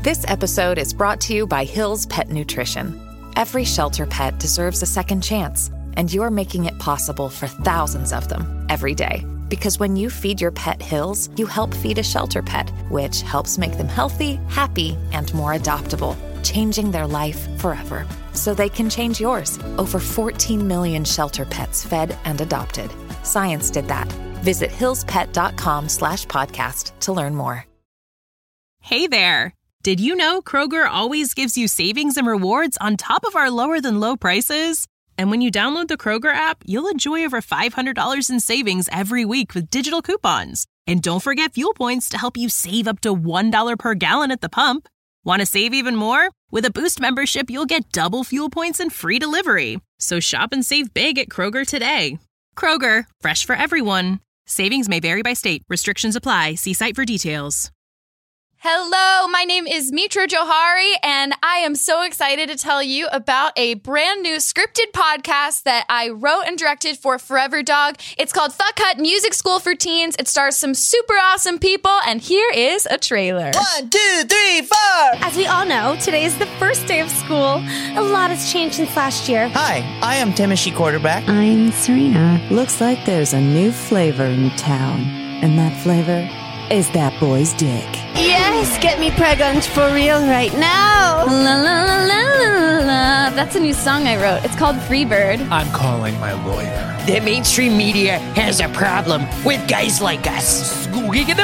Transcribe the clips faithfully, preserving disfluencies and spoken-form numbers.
This episode is brought to you by Hill's Pet Nutrition. Every shelter pet deserves a second chance, and you're making it possible for thousands of them every day. Because when you feed your pet Hill's, you help feed a shelter pet, which helps make them healthy, happy, and more adoptable, changing their life forever. So they can change yours. Over fourteen million shelter pets fed and adopted. Science did that. Visit hillspet.com slash podcast to learn more. Hey there. Did you know Kroger always gives you savings and rewards on top of our lower than low prices? And when you download the Kroger app, you'll enjoy over five hundred dollars in savings every week with digital coupons. And don't forget fuel points to help you save up to one dollar per gallon at the pump. Want to save even more? With a Boost membership, you'll get double fuel points and free delivery. So shop and save big at Kroger today. Kroger, fresh for everyone. Savings may vary by state. Restrictions apply. See site for details. Hello, my name is Mitra Johari, and I am so excited to tell you about a brand new scripted podcast that I wrote and directed for Forever Dog. It's called Fuck Hut Music School for Teens. It stars some super awesome people, and here is a trailer. One, two, three, four! As we all know, today is the first day of school. A lot has changed since last year. Hi, I am Timishi Quarterback. I'm Serena. Looks like there's a new flavor in town, and that flavor is that boy's dick. Yes, get me pregnant for real right now. La la la la la la. That's a new song I wrote. It's called Freebird. I'm calling my lawyer. The mainstream media has a problem with guys like us. Get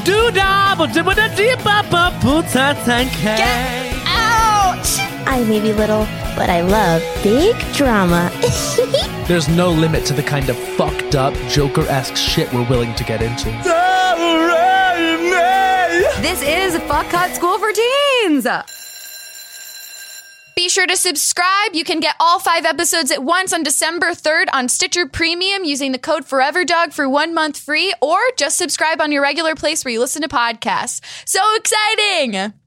Ouch! I may be little, but I love big drama. There's no limit to the kind of fucked up, Joker-esque shit we're willing to get into. This is Fuck Hut School for Teens. Be sure to subscribe. You can get all five episodes at once on December third on Stitcher Premium using the code FOREVERDOG for one month free, or just subscribe on your regular place where you listen to podcasts. So exciting!